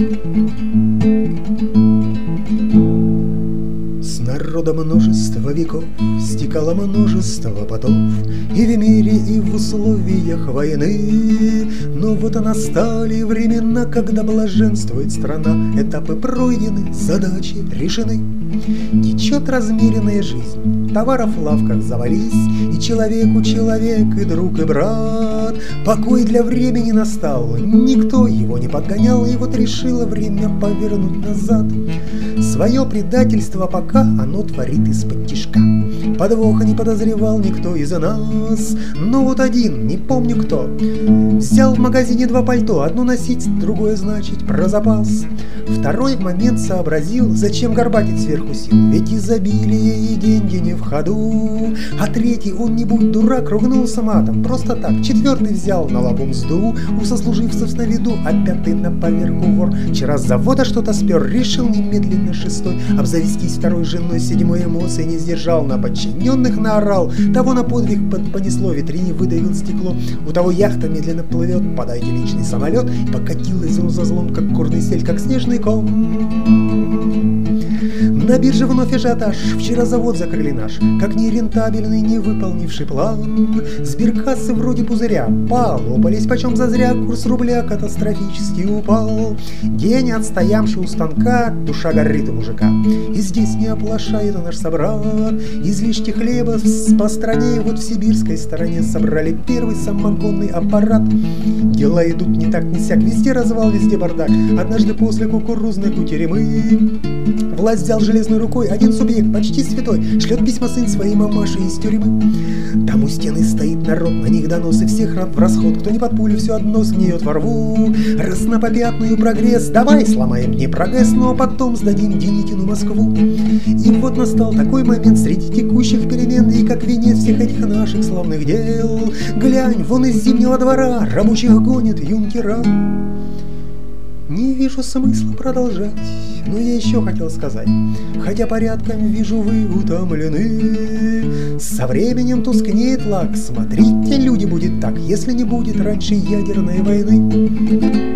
С народа множество веков стекало множество потов, и в мире, и в условиях войны. Но вот и настали времена, когда блаженствует страна. Этапы пройдены, задачи решены. Течет размеренная жизнь, товаров в лавках завались, и человеку человек, и друг, и брат. Покой для времени настал, никто его не подгонял, и вот решило время повернуть назад. Свое предательство пока оно творит из-под тишка. Подвоха не подозревал никто из нас, но вот один, не помню кто, взял в магазине 2 пальто, одно носить, другое значит про запас. Второй в момент сообразил, зачем горбатить сверху сил, ведь изобилие и деньги не в ходу. А третий, он не будь дурак, ругнулся матом просто так. Четвертый взял на лобу мзду у сослуживцев на виду, а пятый на поверку вор. Вчера с завода что-то спер, решил немедленно шестой обзавестись второй женой. Седьмой эмоции не сдержал, на подчиненных наорал, того на подвиг понесло, витрине выдавил стекло. У того яхта медленно плывет, подайте личный самолет, покатилась он за злом, как горный сель, как снежный ком. На бирже вновь ажиотаж, вчера завод закрыли наш, как нерентабельный, не выполнивший план. Сберкассы вроде пузыря полопались почем зазря, курс рубля катастрофически упал. День отстоявший у станка, душа горит у мужика, и здесь не оплошает наш собрат. Излишки хлеба по стране, вот в сибирской стороне собрали первый самогонный аппарат. Дела идут не так ни сяк, везде развал, везде бардак. Однажды после кукурузной кутеремы власть взял железной рукой один субъект, почти святой, шлет письма сын своей мамаши из тюрьмы. Там у стены стоит народ, на них доносы всех в расход. Кто не под пулю, все одно сгниет во рву. Разнопопятную прогресс, давай сломаем Днепрогэс, но потом сдадим Деникину Москву. И вот настал такой момент среди текущих перемен, и как венец всех этих наших славных дел, глянь, вон из Зимнего двора рабочих гонят юнкера. Не вижу смысла продолжать, но я еще хотел сказать, хотя порядком вижу, вы утомлены. Со временем тускнеет лак, смотрите, люди, будет так, если не будет раньше ядерной войны.